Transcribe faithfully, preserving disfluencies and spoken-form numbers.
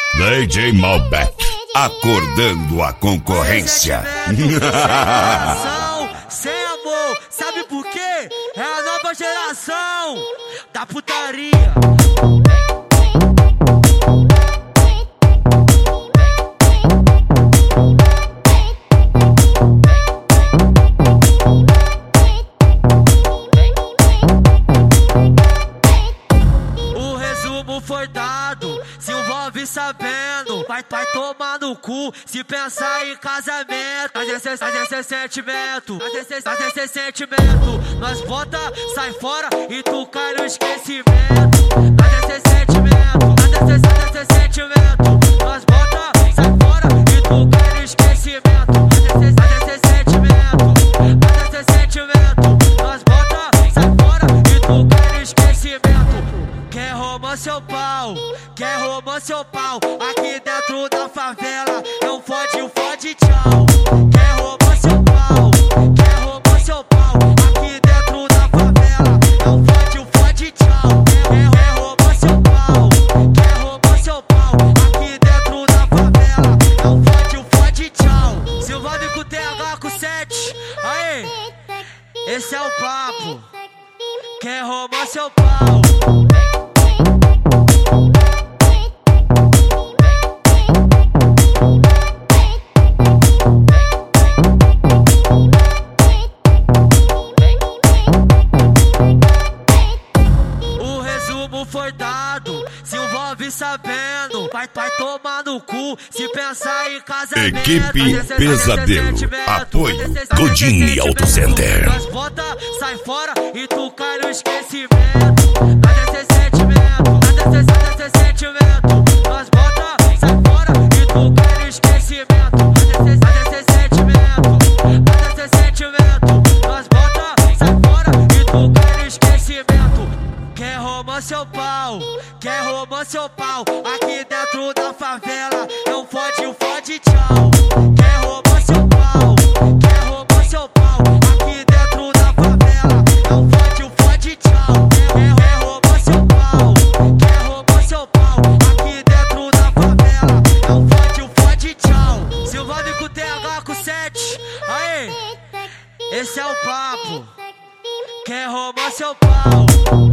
D J Malbec, acordando a concorrência. Sem amor, sabe por quê? É a nova geração da putaria. O resumo foi dado, se envolve sabendo. Vai, vai tomar no cu se pensar em casamento. Mas esse, mas esse sentimento, mas esse, mas esse sentimento, nós bota, sai fora e tu cai no esquecimento. Mas esse sentimento, mas esse, mas esse sentimento, nós bota, sai fora e tu cai no esquecimento. Mas esse, mas esse sentimento, mas esse sentimento, nós bota, sai fora e tu cai no esquecimento. Quer romance ou pau? Quer romance ou pau? Aqui dentro da favela não fode, fode, tchau. Quer romance ou pau? Quer romance ou pau? Aqui dentro da favela não fode, fode, tchau. Quer, quer romance ou pau? Quer romance ou pau? Aqui dentro da favela não fode, fode, tchau. Silvane com T H com sete, aê, esse é o papo. Quer romance ou pau? Foi dado, se envolve sabendo. Vai, vai tomar no cu se pensar em casamento. Equipe esse, Pesadelo, apoio Godinho Auto Center. Nós bota, sai fora e tu cai no esquecimento. Mas esse sentimento, mas esse, mas esse sentimento, nós bota, sai fora e tu cai no esquecimento. Mas esse, mas esse sentimento, mas esse sentimento, nós bota, sai fora e tu cai no esquecimento. Quer romance ou pau? Quer romance ou pau? Aqui dentro da favela não fode, fode, tchau. Quer romance ou pau? Quer romance ou pau? Aqui dentro da favela não fode, fode, tchau. Quer, quer romance ou pau? Quer romance ou pau? Aqui dentro da favela não fode, fode, tchau. Silvane com T H com sete, aê, esse é o papo. Quer romance ou pau?